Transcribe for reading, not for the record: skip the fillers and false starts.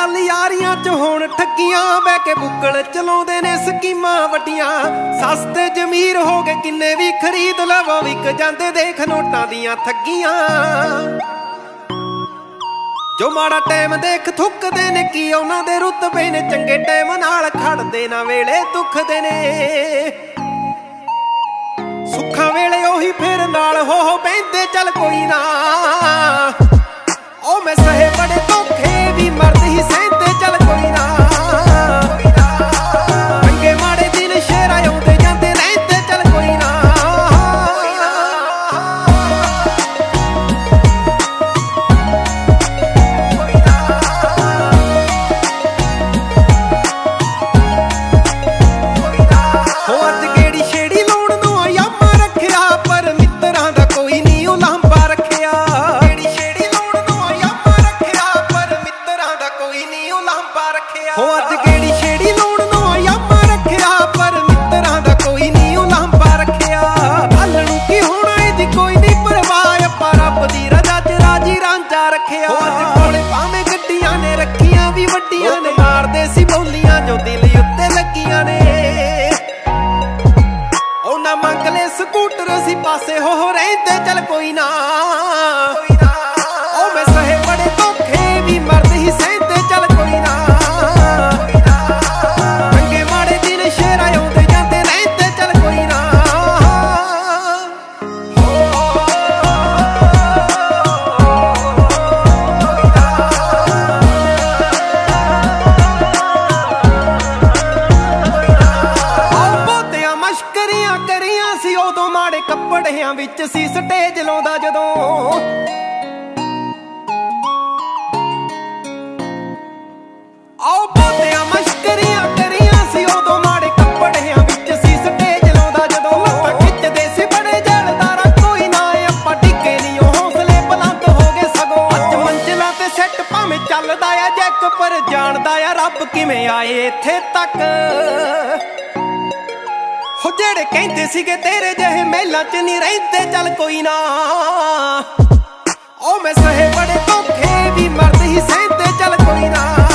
ਚੱਲ ਯਾਰੀਆਂ ਚ ਹੋਣ ਠੱਗੀਆਂ, ਬਹਿ ਕੇ ਬੁੱਕਲ ਚਲਾਉਂਦੇ ਨੇ ਸਕੀਮਾਂ ਵੱਡੀਆਂ। ਸਸਤੇ ਜ਼ਮੀਰ ਹੋ ਗਏ ਕਿੰਨੇ ਵੀ ਖਰੀਦ ਲਵੋ, ਵਿਕ ਜਾਂਦੇ ਦੇਖ ਨੋਟਾਂ ਦੀਆਂ ਠੱਗੀਆਂ। ਜੋ ਮਾੜਾ ਟਾਈਮ ਦੇਖ ਥੁੱਕਦੇ ਨੇ, ਕੀ ਉਹਨਾਂ ਦੇ ਰੁਤਬੇ ਨੇ, ਚੰਗੇ ਟਾਈਮ ਨਾਲ ਖੜਦੇ ਨਾ ਵੇਲੇ ਦੁੱਖਦੇ ਨੇ। ਸੁੱਖਾਂ ਵੇਲੇ ਉਹੀ ਫੇਰ ਨਾਲ ਹੋ ਬਹਿੰਦੇ, ਚੱਲ ਕੋਈ ਨਾ। ਉਹ ਮੈਂ ਸਹੇ ਬੜੇ ਧੋਖੇ ਵੀ ਮਰਦ ਹੀ ਸਹਿੰਦੇ, ਚੱਲ ਕੋਈ ਨਾ। ਚੰਗੇ ਮਾੜੇ ਦਿਨ ਸ਼ੇਰਾਂ ਆਉਂਦੇ ਜਾਂਦੇ ਰਹਿੰਦੇ, ਚੱਲ ਕੋਈ ਨਾ। ਹੋ ਅੱਜ ਕਿਹੜੀ ਛੇੜੀ ਲਾਉਣ ਨੂੰ ਆਯਾਮਾ ਰੱਖਿਆ, ਪਰ ਮਿੱਤਰਾਂ ਦਾ ਕੋਈ ਨਹੀਂ ਉਲਾਂਭਾ ਰੱਖਿਆ। ਹੋ ਅੱਜ ਕਿਹੜੀ ਛੇੜੀ ਲਾਉਣ ਨੂੰ ਆਯਾਮਾ ਰੱਖਿਆ, ਪਰ ਮਿੱਤਰਾਂ ਦਾ ਕੋਈ ਨਹੀਂ ਉਲਾਂਭਾ ਰੱਖਿਆ। ਕੱਲ ਨੂੰ ਕੀ ਹੋਣਾ ਇਹਦੀ ਕੋਈ ਨਹੀਂ ਪਰਵਾਹ, ਆਪਾਂ ਰੱਬ ਦੀ ਰਜ਼ਾ ਚ ਰਾਜੀ ਰਾਂਝਾ ਰੱਖਿਆ। ਅੱਜ ਕੋਲੇ ਭਾਵੇਂ ਗੱਡੀਆਂ ਨੇ ਰੱਖੀਆਂ ਵੀ ਵੱਡੀਆਂ ਨੇ, ਮਾਰਦੇ ਸੀ ਬੋਲੀਆਂ ਜੋ ਦਿਲ ਉੱਤੇ ਲੱਗੀਆਂ ਨੇ। ਉਹਨਾਂ ਮੰਗ ਲੈ ਸਕੂਟਰ ਸੀ ਪਾਸੇ ਹੋ ਰਹਿੰਦੇ, ਚੱਲ ਕੋਈ ਨਾ। ਉਹ ਮੈਂ ਸਹੇ ਬੜੇ ਧੋਖੇ ਵੀ ਮਰਦ ਹੀ ਸਹਿੰਦੇ, ਚੱਲ ਕੋਈ ਨਾ। ਕਰੀਆਂ ਸੀ ਉਦੋਂ ਮਾੜੇ ਕੱਪੜਿਆਂ ਵਿੱਚ ਸੀ ਸਟੇਜ ਲਾਉਂਦਾ ਜਦੋਂ। ਆਓ ਬਹੁਤਿਆਂ ਮਸ਼ਕਰੀਆਂ ਕਰੀਆਂ ਸੀ ਉਦੋਂ ਮਾੜੇ ਕੱਪੜਿਆਂ ਵਿੱਚ ਸੀ ਸਟੇਜ ਲਾਉਂਦਾ ਜਦੋਂ। ਲੱਤਾਂ ਖਿੱਚਦੇ ਸੀ ਬੜੇ ਜਲਦਾਰਾ, ਕੋਈ ਨਾ ਆਪਾਂ ਡਿੱਗੇ ਨਹੀਂ ਉਹ ਹੌਸਲੇ ਬੁਲੰਦ ਹੋ ਗਏ ਸਗੋਂ। ਅੱਜ ਮੰਜ਼ਿਲਾਂ ਤੇ ਸੈੱਟ ਭਾਵੇਂ ਚੱਲਦਾ ਆ ਜੈਕ, ਪਰ ਜਾਣਦਾ ਆ ਰੱਬ ਕਿਵੇਂ ਆਏ ਇੱਥੇ ਤੱਕ। ਹੋ ਜਿਹੜੇ ਕਹਿੰਦੇ ਸੀਗੇ ਤੇਰੇ ਜਿਹੇ ਮਹਿਲਾਂ ਚ ਨਹੀਂ ਰਹਿੰਦੇ, ਚੱਲ ਕੋਈ ਨਾ। ਉਹ ਮੈਂ ਸਹੇ ਬੜੇ ਧੋਖੇ ਵੀ ਮਰਦ ਹੀ ਸਹਿੰਦੇ, ਚੱਲ ਕੋਈ ਨਾ।